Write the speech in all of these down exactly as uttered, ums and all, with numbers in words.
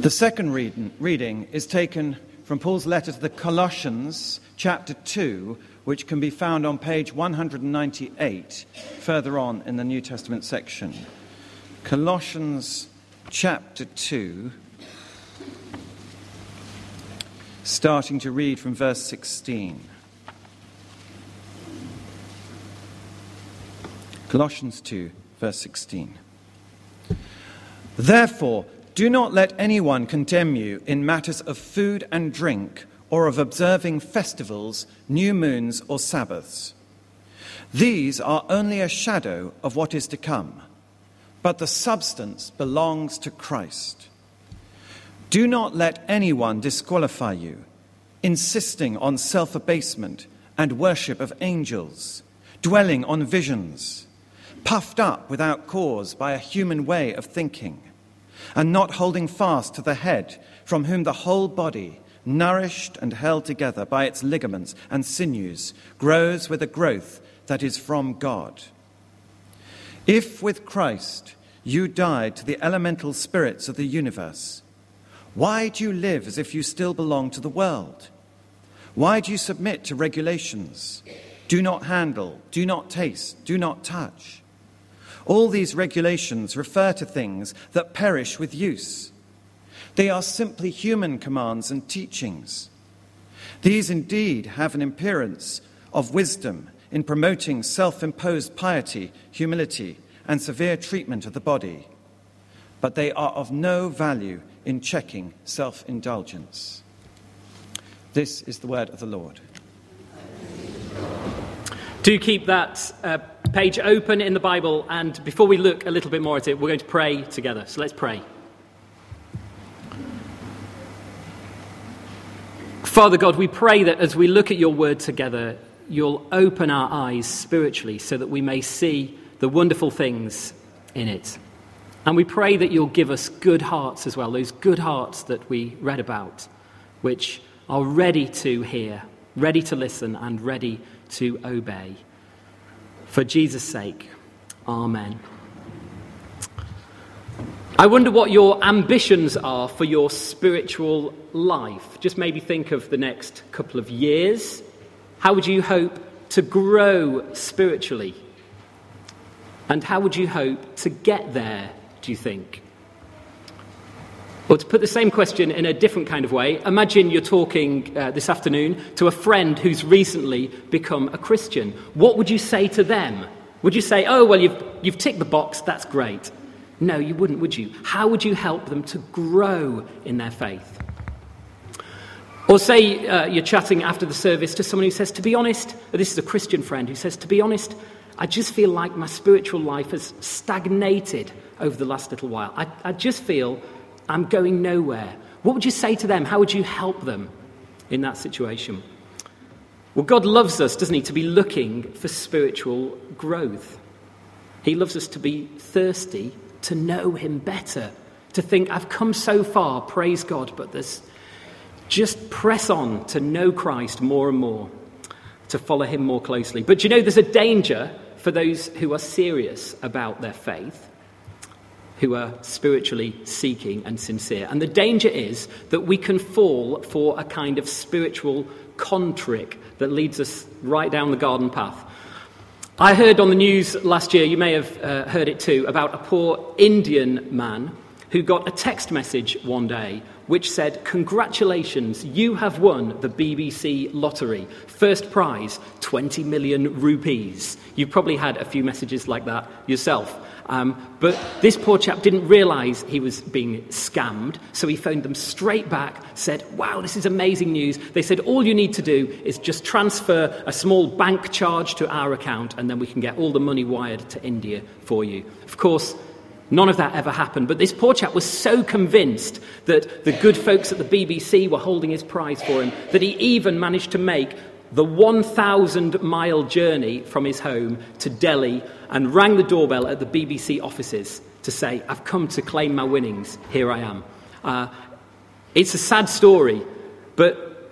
The second read- reading is taken from Paul's letter to the Colossians, chapter two, which can be found on page one hundred ninety-eight, further on in the New Testament section. Colossians chapter two, starting to read from verse sixteen. Colossians two, verse sixteen. Therefore, do not let anyone condemn you in matters of food and drink, or of observing festivals, new moons, or Sabbaths. These are only a shadow of what is to come, but the substance belongs to Christ. Do not let anyone disqualify you, insisting on self-abasement and worship of angels, dwelling on visions, puffed up without cause by a human way of thinking, and not holding fast to the head, from whom the whole body, nourished and held together by its ligaments and sinews, grows with a growth that is from God. If with Christ you died to the elemental spirits of the universe, why do you live as if you still belong to the world? Why do you submit to regulations? Do not handle, do not taste, do not touch. All these regulations refer to things that perish with use. They are simply human commands and teachings. These indeed have an appearance of wisdom in promoting self-imposed piety, humility, and severe treatment of the body, but they are of no value in checking self-indulgence. This is the word of the Lord. Do keep that uh, page open in the Bible, and before we look a little bit more at it, we're going to pray together. So let's pray. Father God, we pray that as we look at your word together, you'll open our eyes spiritually so that we may see the wonderful things in it. And we pray that you'll give us good hearts as well, those good hearts that we read about, which are ready to hear, ready to listen, and ready to obey. For Jesus' sake, amen. I wonder what your ambitions are for your spiritual life. Just maybe think of the next couple of years. How would you hope to grow spiritually? And how would you hope to get there, do you think? Or to put the same question in a different kind of way, imagine you're talking uh, this afternoon to a friend who's recently become a Christian. What would you say to them? Would you say, oh, well, you've, you've ticked the box, that's great. No, you wouldn't, would you? How would you help them to grow in their faith? Or say uh, you're chatting after the service to someone who says, to be honest, this is a Christian friend who says, to be honest, I just feel like my spiritual life has stagnated over the last little while. I, I just feel I'm going nowhere. What would you say to them? How would you help them in that situation? Well, God loves us, doesn't he, to be looking for spiritual growth. He loves us to be thirsty, to know him better, to think, I've come so far, praise God, but there's just press on to know Christ more and more, to follow him more closely. But you know, there's a danger for those who are serious about their faith, who are spiritually seeking and sincere. And the danger is that we can fall for a kind of spiritual con trick that leads us right down the garden path. I heard on the news last year, you may have uh, heard it too, about a poor Indian man who got a text message one day which said, congratulations, you have won the B B C lottery. First prize, twenty million rupees. You've probably had a few messages like that yourself. Um, but this poor chap didn't realise he was being scammed, so he phoned them straight back, said, wow, this is amazing news. They said, all you need to do is just transfer a small bank charge to our account, and then we can get all the money wired to India for you. Of course, none of that ever happened, but this poor chap was so convinced that the good folks at the B B C were holding his prize for him that he even managed to make the one thousand mile journey from his home to Delhi and rang the doorbell at the B B C offices to say, I've come to claim my winnings, here I am. Uh, it's a sad story, but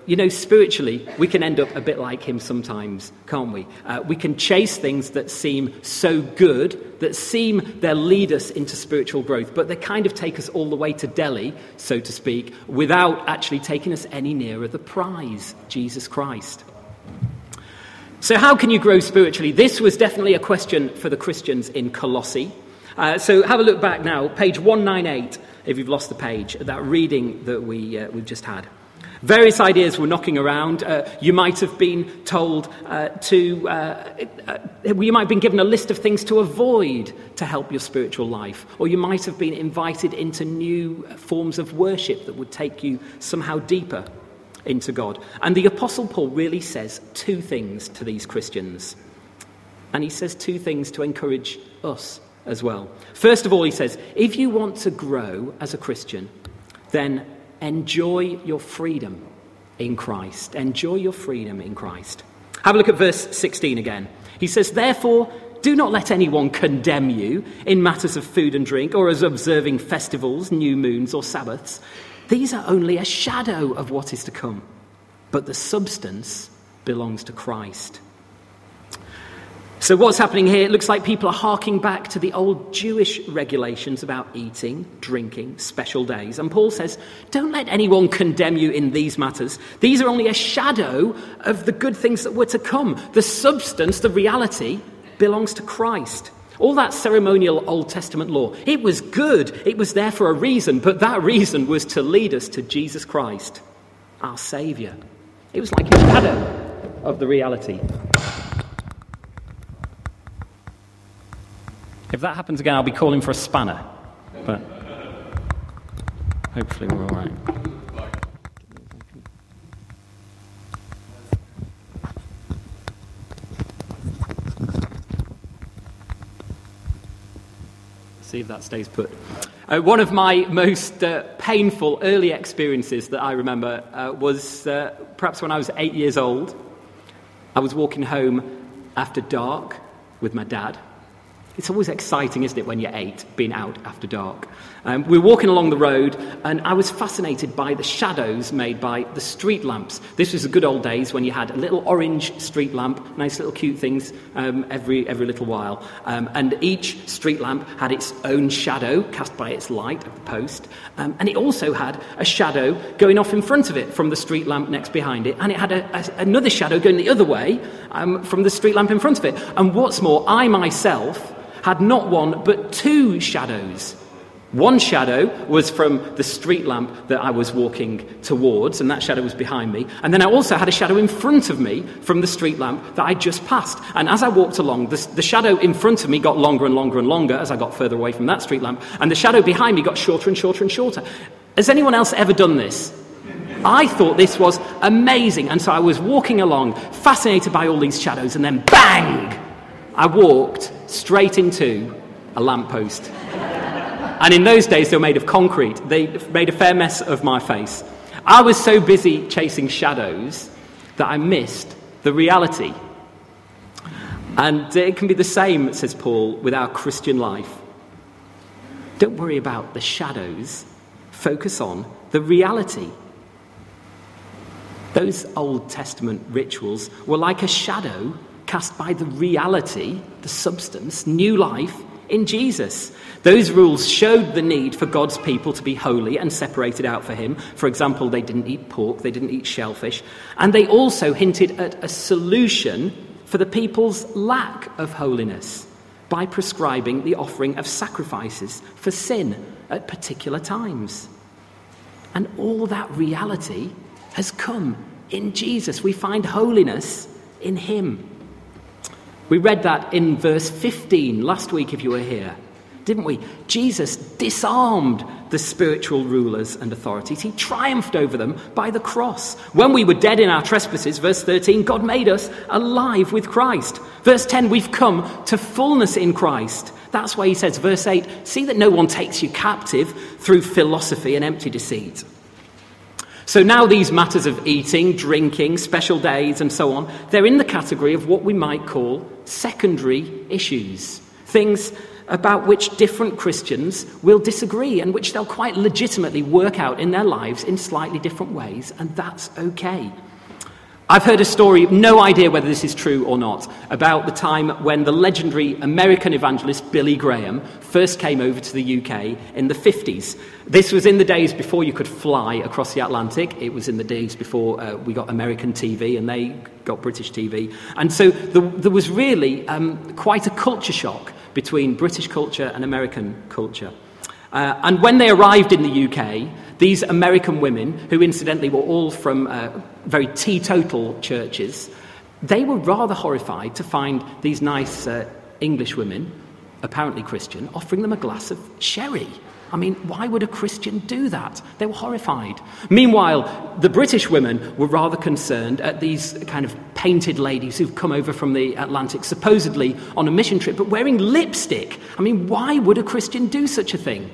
you know, spiritually, we can end up a bit like him sometimes, can't we? Uh, we can chase things that seem so good, that seem they'll lead us into spiritual growth, but they kind of take us all the way to Delhi, so to speak, without actually taking us any nearer the prize, Jesus Christ. So how can you grow spiritually? This was definitely a question for the Christians in Colossae. Uh, so have a look back now, page one ninety-eight, if you've lost the page, that reading that we, uh, we've just had. Various ideas were knocking around. Uh, you might have been told uh, to, uh, uh, you might have been given a list of things to avoid to help your spiritual life. Or you might have been invited into new forms of worship that would take you somehow deeper into God. And the Apostle Paul really says two things to these Christians. And he says two things to encourage us as well. First of all, he says, if you want to grow as a Christian, then enjoy your freedom in Christ. Enjoy your freedom in Christ. Have a look at verse sixteen again. He says, therefore, do not let anyone condemn you in matters of food and drink, or as observing festivals, new moons, or Sabbaths. These are only a shadow of what is to come, but the substance belongs to Christ. So what's happening here? It looks like people are harking back to the old Jewish regulations about eating, drinking, special days. And Paul says, don't let anyone condemn you in these matters. These are only a shadow of the good things that were to come. The substance, the reality, belongs to Christ. All that ceremonial Old Testament law, it was good. It was there for a reason, but that reason was to lead us to Jesus Christ, our Saviour. It was like a shadow of the reality. If that happens again, I'll be calling for a spanner. But hopefully we're all right. See if that stays put. Uh, one of my most uh, painful early experiences that I remember uh, was uh, perhaps when I was eight years old. I was walking home after dark with my dad. It's always exciting, isn't it, when you're eight, being out after dark. Um, we were walking along the road, and I was fascinated by the shadows made by the street lamps. This was the good old days when you had a little orange street lamp, nice little cute things um, every every little while. Um, and each street lamp had its own shadow cast by its light of the post. Um, and it also had a shadow going off in front of it from the street lamp next behind it. And it had a, a, another shadow going the other way um, from the street lamp in front of it. And what's more, I myself had not one but two shadows. One shadow was from the street lamp that I was walking towards, and that shadow was behind me. And then I also had a shadow in front of me from the street lamp that I just passed. And as I walked along, the, the shadow in front of me got longer and longer and longer as I got further away from that street lamp. And the shadow behind me got shorter and shorter and shorter. Has anyone else ever done this? I thought this was amazing. And so I was walking along, fascinated by all these shadows, and then bang! I walked straight into a lamppost. And in those days, they were made of concrete. They made a fair mess of my face. I was so busy chasing shadows that I missed the reality. And it can be the same, says Paul, with our Christian life. Don't worry about the shadows. Focus on the reality. Those Old Testament rituals were like a shadow cast by the reality, the substance, new life in Jesus. Those rules showed the need for God's people to be holy and separated out for him. For example, they didn't eat pork, they didn't eat shellfish. And they also hinted at a solution for the people's lack of holiness by prescribing the offering of sacrifices for sin at particular times. And all that reality has come in Jesus. We find holiness in him. We read that in verse fifteen last week if you were here, didn't we? Jesus disarmed the spiritual rulers and authorities. He triumphed over them by the cross. When we were dead in our trespasses, verse thirteen, God made us alive with Christ. Verse ten, we've come to fullness in Christ. That's why he says, verse eight, see that no one takes you captive through philosophy and empty deceit. So now these matters of eating, drinking, special days and so on, they're in the category of what we might call secondary issues. Things about which different Christians will disagree and which they'll quite legitimately work out in their lives in slightly different ways, and that's okay. I've heard a story, no idea whether this is true or not, about the time when the legendary American evangelist Billy Graham first came over to the U K in the fifties. This was in the days before you could fly across the Atlantic. It was in the days before uh, we got American T V and they got British T V. And so the, there was really um, quite a culture shock between British culture and American culture. Uh, and when they arrived in the U K, these American women, who incidentally were all from uh, very teetotal churches, they were rather horrified to find these nice uh, English women, apparently Christian, offering them a glass of sherry. I mean, why would a Christian do that? They were horrified. Meanwhile, the British women were rather concerned at these kind of painted ladies who've come over from the Atlantic, supposedly on a mission trip, but wearing lipstick. I mean, why would a Christian do such a thing?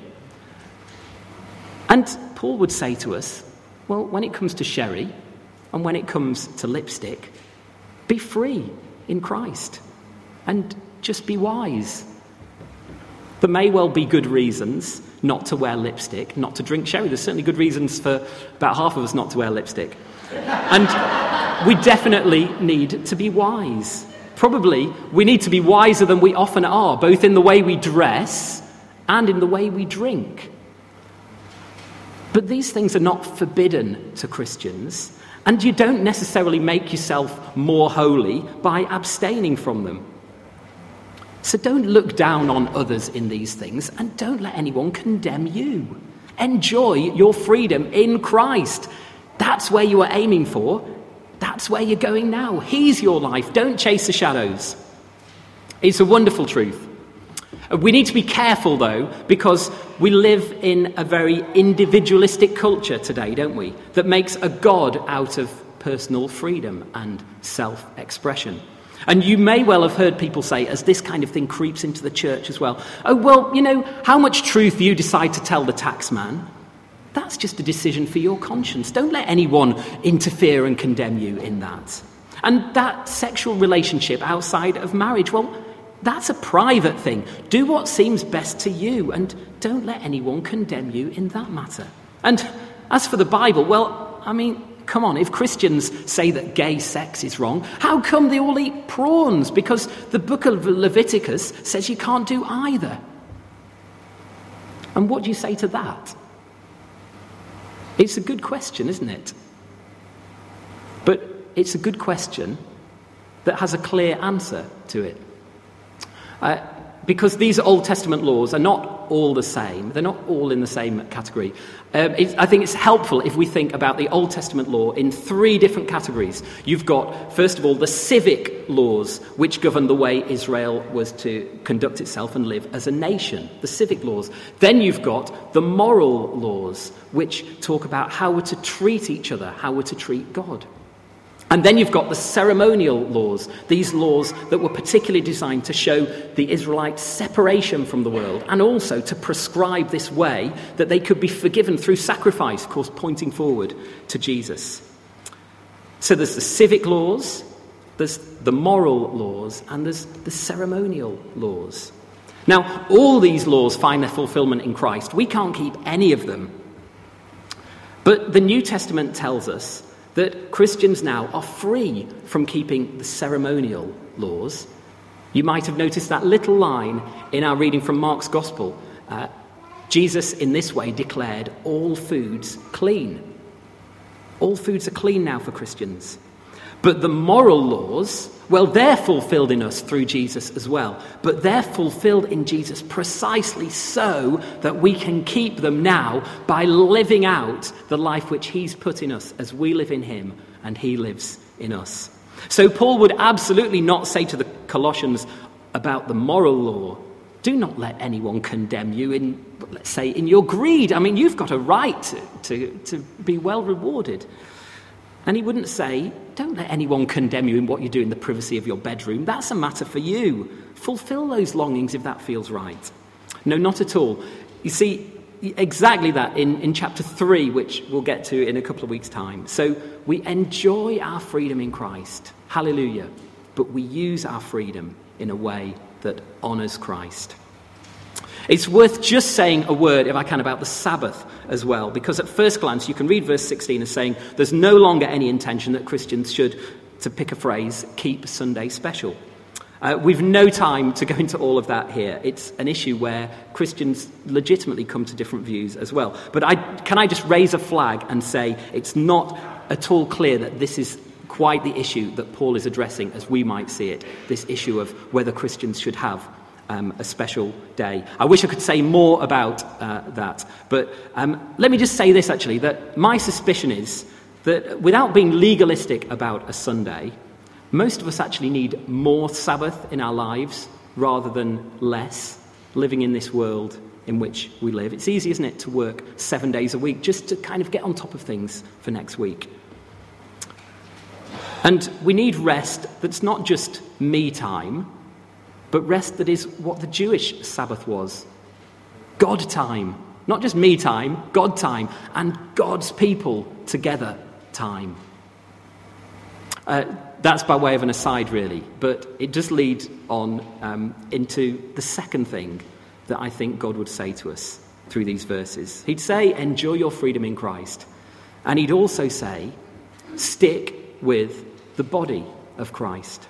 And Paul would say to us, well, when it comes to sherry and when it comes to lipstick, be free in Christ and just be wise. There may well be good reasons not to wear lipstick, not to drink sherry. There's certainly good reasons for about half of us not to wear lipstick. And we definitely need to be wise. Probably we need to be wiser than we often are, both in the way we dress and in the way we drink. But these things are not forbidden to Christians, and you don't necessarily make yourself more holy by abstaining from them. So don't look down on others in these things, and don't let anyone condemn you. Enjoy your freedom in Christ. That's where you are aiming for. That's where you're going now. He's your life. Don't chase the shadows. It's a wonderful truth. We need to be careful, though, because we live in a very individualistic culture today, don't we? That makes a god out of personal freedom and self-expression. And you may well have heard people say, as this kind of thing creeps into the church as well, oh, well, you know, how much truth you decide to tell the tax man, that's just a decision for your conscience. Don't let anyone interfere and condemn you in that. And that sexual relationship outside of marriage, well, that's a private thing. Do what seems best to you, and don't let anyone condemn you in that matter. And as for the Bible, well, I mean, come on, if Christians say that gay sex is wrong, how come they all eat prawns? Because the book of Leviticus says you can't do either. And what do you say to that? It's a good question, isn't it? But it's a good question that has a clear answer to it. Uh, because these Old Testament laws are not all the same. They're not all in the same category. Um, it, I think it's helpful if we think about the Old Testament law in three different categories. You've got, first of all, the civic laws, which govern the way Israel was to conduct itself and live as a nation, the civic laws. Then you've got the moral laws, which talk about how we're to treat each other, how we're to treat God. And then you've got the ceremonial laws, these laws that were particularly designed to show the Israelites' separation from the world and also to prescribe this way that they could be forgiven through sacrifice, of course, pointing forward to Jesus. So there's the civic laws, there's the moral laws, and there's the ceremonial laws. Now, all these laws find their fulfillment in Christ. We can't keep any of them. But the New Testament tells us that Christians now are free from keeping the ceremonial laws. You might have noticed that little line in our reading from Mark's Gospel. Uh, Jesus, in this way, declared all foods clean. All foods are clean now for Christians. But the moral laws, well, they're fulfilled in us through Jesus as well. But they're fulfilled in Jesus precisely so that we can keep them now by living out the life which he's put in us as we live in him and he lives in us. So Paul would absolutely not say to the Colossians about the moral law, do not let anyone condemn you in, let's say, in your greed. I mean, you've got a right to, to, to be well rewarded. And he wouldn't say, don't let anyone condemn you in what you do in the privacy of your bedroom. That's a matter for you. Fulfill those longings if that feels right. No, not at all. You see, exactly that in, in chapter three, which we'll get to in a couple of weeks' time. So we enjoy our freedom in Christ. Hallelujah. But we use our freedom in a way that honours Christ. It's worth just saying a word, if I can, about the Sabbath as well, because at first glance you can read verse sixteen as saying there's no longer any intention that Christians should, to pick a phrase, keep Sunday special. Uh, we've no time to go into all of that here. It's an issue where Christians legitimately come to different views as well. But I, can I just raise a flag and say it's not at all clear that this is quite the issue that Paul is addressing as we might see it, this issue of whether Christians should have um, a special day. I wish I could say more about uh, that. But um, let me just say this, actually, that my suspicion is that without being legalistic about a Sunday, most of us actually need more Sabbath in our lives rather than less, living in this world in which we live. It's easy, isn't it, to work seven days a week just to kind of get on top of things for next week. And we need rest that's not just me time, but rest that is what the Jewish Sabbath was. God time. Not just me time, God time, and God's people together time. Uh, That's by way of an aside, really, but it does lead on um, into the second thing that I think God would say to us through these verses. He'd say, enjoy your freedom in Christ. And he'd also say, stick with the body of Christ.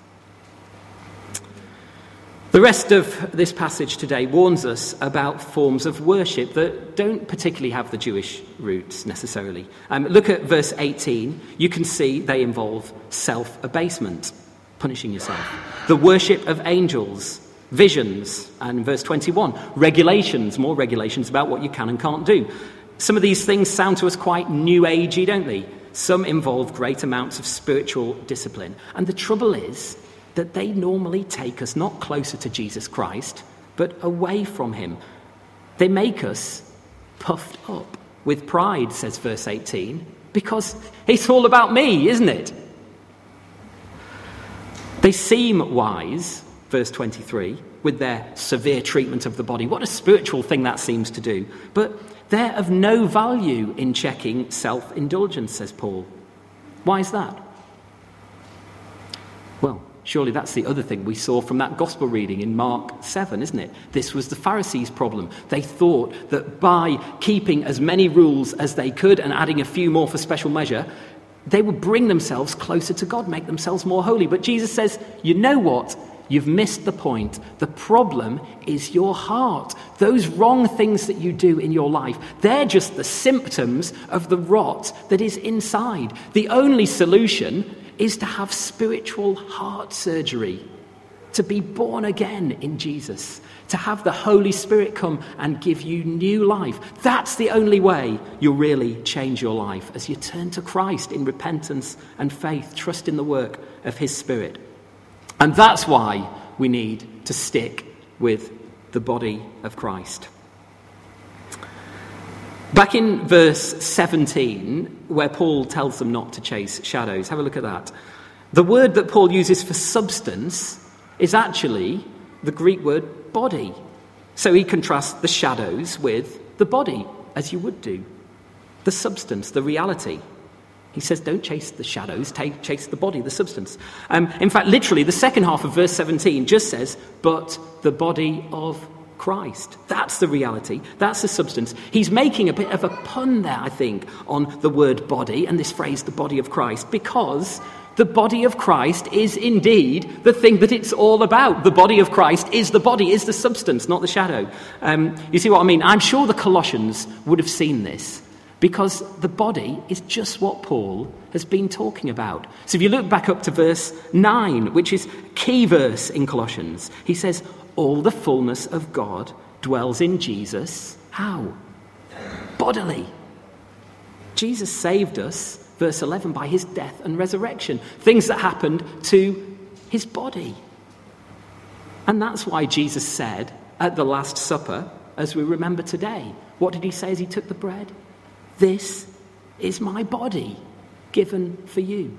The rest of this passage today warns us about forms of worship that don't particularly have the Jewish roots necessarily. Um, look at verse eighteen. You can see they involve self-abasement, punishing yourself. The worship of angels, visions, and verse twenty-one, regulations, more regulations about what you can and can't do. Some of these things sound to us quite new agey, don't they? Some involve great amounts of spiritual discipline. And the trouble is that they normally take us not closer to Jesus Christ, but away from him. They make us puffed up with pride, says verse eighteen, because it's all about me, isn't it? They seem wise, verse twenty-three, with their severe treatment of the body. What a spiritual thing that seems to do. But they're of no value in checking self-indulgence, says Paul. Why is that? Well, surely that's the other thing we saw from that gospel reading in Mark seven, isn't it? This was the Pharisees' problem. They thought that by keeping as many rules as they could and adding a few more for special measure, they would bring themselves closer to God, make themselves more holy. But Jesus says, you know what? You've missed the point. The problem is your heart. Those wrong things that you do in your life, they're just the symptoms of the rot that is inside. The only solution is to have spiritual heart surgery, to be born again in Jesus, to have the Holy Spirit come and give you new life. That's the only way you'll really change your life, as you turn to Christ in repentance and faith, trust in the work of his Spirit. And that's why we need to stick with the body of Christ. Back in verse seventeen, where Paul tells them not to chase shadows, have a look at that. The word that Paul uses for substance is actually the Greek word body. So he contrasts the shadows with the body, as you would do. The substance, the reality. He says, don't chase the shadows, take, chase the body, the substance. Um, in fact, literally, the second half of verse seventeen just says, but the body of Christ. That's the reality. That's the substance. He's making a bit of a pun there, I think, on the word body and this phrase, the body of Christ, because the body of Christ is indeed the thing that it's all about. The body of Christ is the body, is the substance, not the shadow. Um, you see what I mean? I'm sure the Colossians would have seen this, because the body is just what Paul has been talking about. So if you look back up to verse nine, which is a key verse in Colossians, he says, all the fullness of God dwells in Jesus. How? Bodily. Jesus saved us, verse eleven, by his death and resurrection. Things that happened to his body. And that's why Jesus said at the Last Supper, as we remember today, what did he say as he took the bread? This is my body given for you.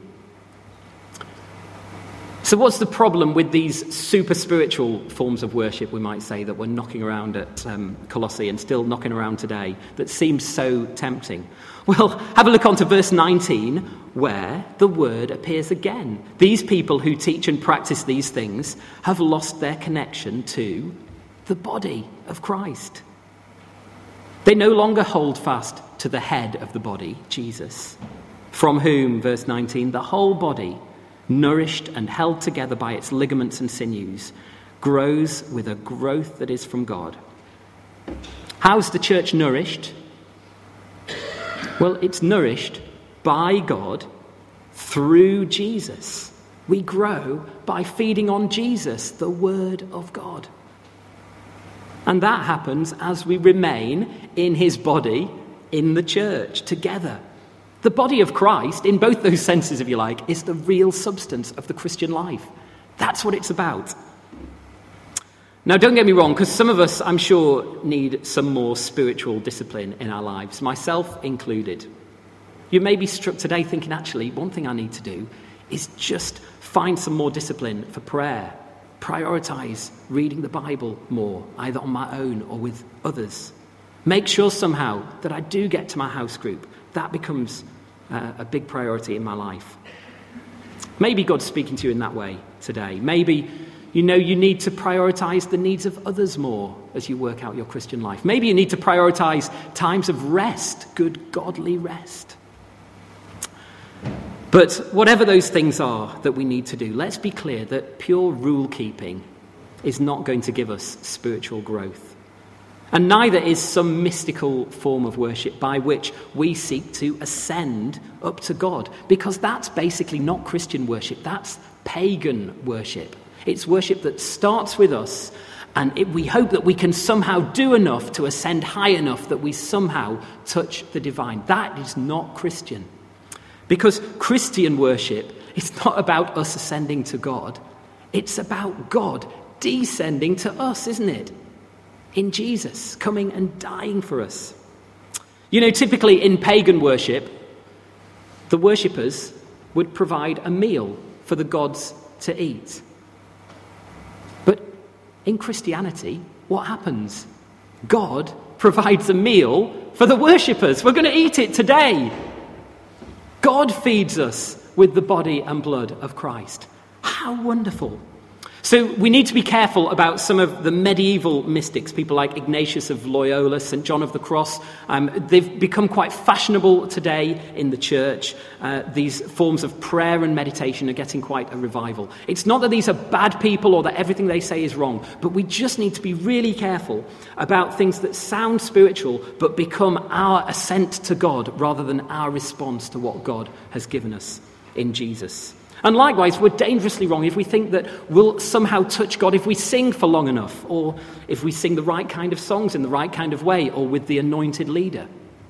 So what's the problem with these super spiritual forms of worship, we might say, that were knocking around at um, Colossae and still knocking around today, that seems so tempting? Well, have a look on to verse nineteen, where the word appears again. These people who teach and practice these things have lost their connection to the body of Christ. They no longer hold fast to the head of the body, Jesus, from whom, verse nineteen, the whole body, nourished and held together by its ligaments and sinews, grows with a growth that is from God. How's the church nourished? Well, it's nourished by God through Jesus. We grow by feeding on Jesus, the Word of God. And that happens as we remain in his body, in the church, together. The body of Christ, in both those senses, if you like, is the real substance of the Christian life. That's what it's about. Now, don't get me wrong, because some of us, I'm sure, need some more spiritual discipline in our lives, myself included. You may be struck today thinking, actually, one thing I need to do is just find some more discipline for prayer. Prioritise reading the Bible more, either on my own or with others. Make sure somehow that I do get to my house group. That becomes uh, a big priority in my life. Maybe God's speaking to you in that way today. Maybe you know you need to prioritise the needs of others more as you work out your Christian life. Maybe you need to prioritise times of rest, good godly rest. But whatever those things are that we need to do, let's be clear that pure rule keeping is not going to give us spiritual growth. And neither is some mystical form of worship by which we seek to ascend up to God, because that's basically not Christian worship. That's pagan worship. It's worship that starts with us, and it, we hope that we can somehow do enough to ascend high enough that we somehow touch the divine. That is not Christian. Because Christian worship is not about us ascending to God. It's about God descending to us, isn't it? In Jesus, coming and dying for us. You know, typically in pagan worship, the worshippers would provide a meal for the gods to eat. But in Christianity, what happens? God provides a meal for the worshippers. We're going to eat it today. God feeds us with the body and blood of Christ. How wonderful. So we need to be careful about some of the medieval mystics, people like Ignatius of Loyola, Saint John of the Cross. Um, they've become quite fashionable today in the church. Uh, these forms of prayer and meditation are getting quite a revival. It's not that these are bad people or that everything they say is wrong, but we just need to be really careful about things that sound spiritual but become our ascent to God rather than our response to what God has given us in Jesus. And likewise, we're dangerously wrong if we think that we'll somehow touch God if we sing for long enough, or if we sing the right kind of songs in the right kind of way, or with the anointed leader.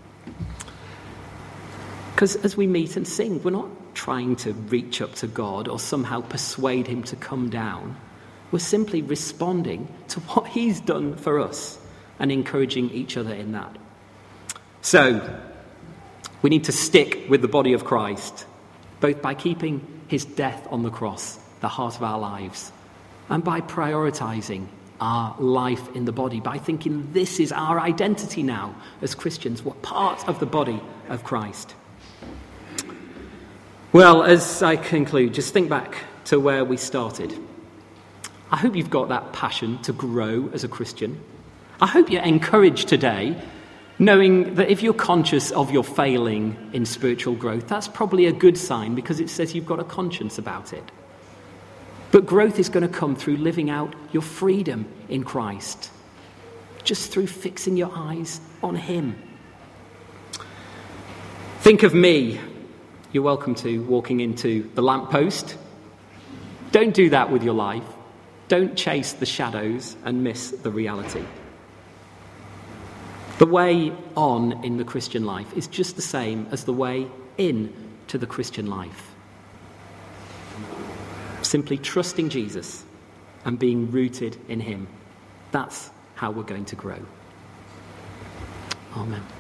Because as we meet and sing, we're not trying to reach up to God or somehow persuade him to come down. We're simply responding to what he's done for us and encouraging each other in that. So, we need to stick with the body of Christ, both by keeping his death on the cross, the heart of our lives, and by prioritising our life in the body, by thinking this is our identity now as Christians. We're part of the body of Christ. Well, as I conclude, just think back to where we started. I hope you've got that passion to grow as a Christian. I hope you're encouraged today, knowing that if you're conscious of your failing in spiritual growth, that's probably a good sign because it says you've got a conscience about it. But growth is going to come through living out your freedom in Christ, just through fixing your eyes on him. Think of me. You're welcome to walking into the lamppost. Don't do that with your life. Don't chase the shadows and miss the reality. The way on in the Christian life is just the same as the way in to the Christian life. Simply trusting Jesus and being rooted in him. That's how we're going to grow. Amen.